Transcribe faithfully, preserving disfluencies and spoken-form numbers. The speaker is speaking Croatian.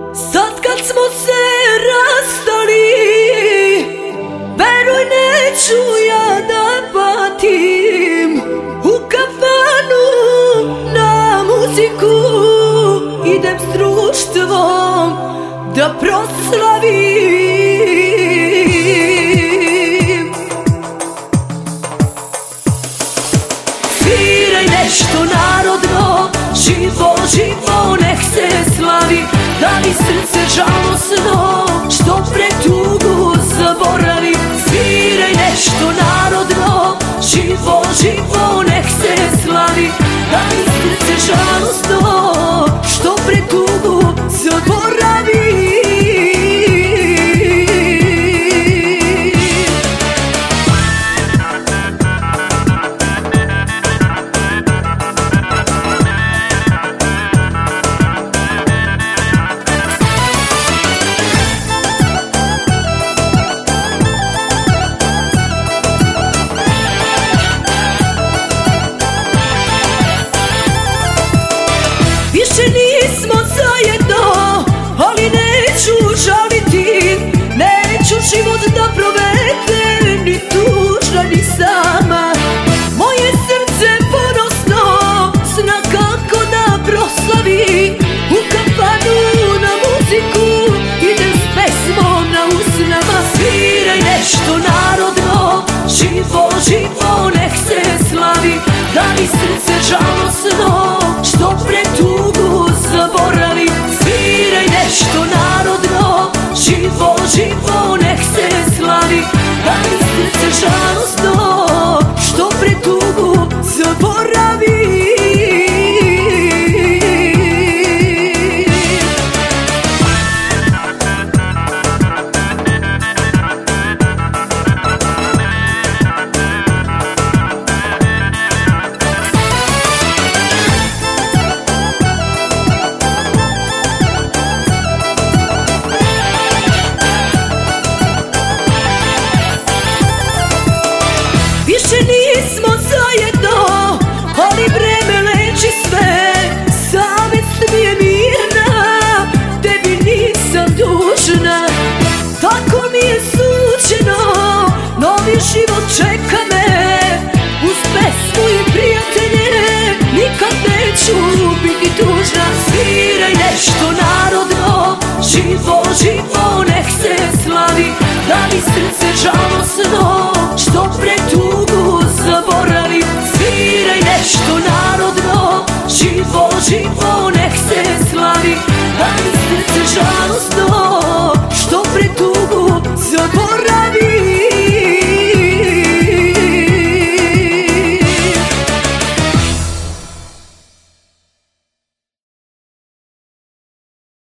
Sad kad smo se rastali, veruj neću ja da patim. U kafanu na muziku idem s društvom da proslavim. Sviraj nešto narodno, živo, živo nek se slavi. Da li srce žalosno što pre tugu zaboravi. Sviraj nešto narodno, živo, živo nek se slavi. Da li srce žalosno što pre tugu zaboravi. Više nismo zajedno, ali neću žaliti. Neću život da provedem ni tužna ni sama. Moje srce ponosno zna kako da proslavi. U kafanu na muziku idem s pesmom na usnama. Sviraj nešto narodno, živo, živo nek se slavi. Da li srce žalosno